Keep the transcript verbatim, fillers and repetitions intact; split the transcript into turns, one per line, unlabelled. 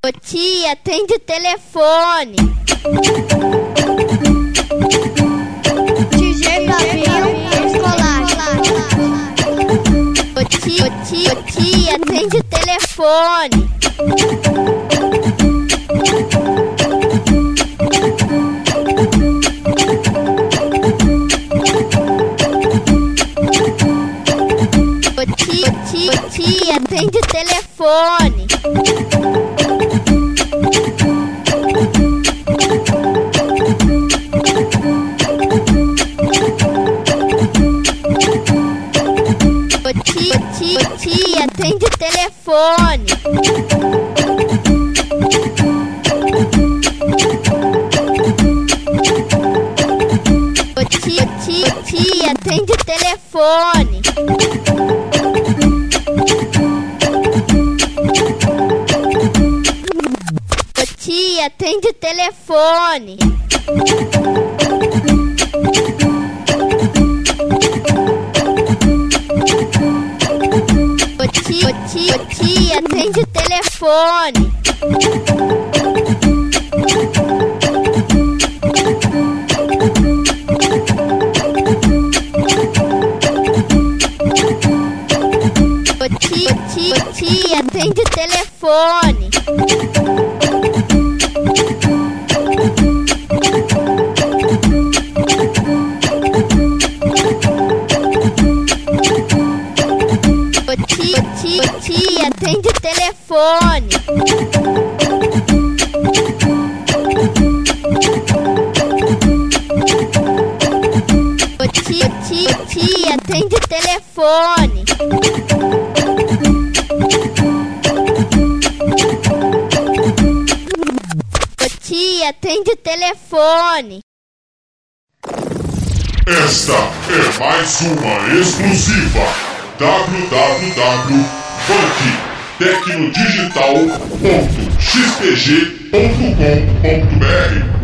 Ô tia, atende o telefone.
D J Flavinho Escolar.
Ô tia, ô tia, ô tia, atende o telefone. Ô tia, ô tia, ô tia, atende o telefone. Ô tia, ô tia, ô tia, atende o telefone. Ô tia, ô tia, ô tia, atende o telefone. Ô tia, atende o telefone. Ô tia, ô tia, ô tia, atende o telefone. Ô tia, ô tia, ô tia, atende o telefone. Ô tia, ô tia, ô tia, atende o telefone. Ô tia, ô tia, ô tia, atende o telefone. Ô tia, atende o telefone.
Esta é mais uma exclusiva w w w ponto funk tecnodigital ponto x p g ponto com ponto b r.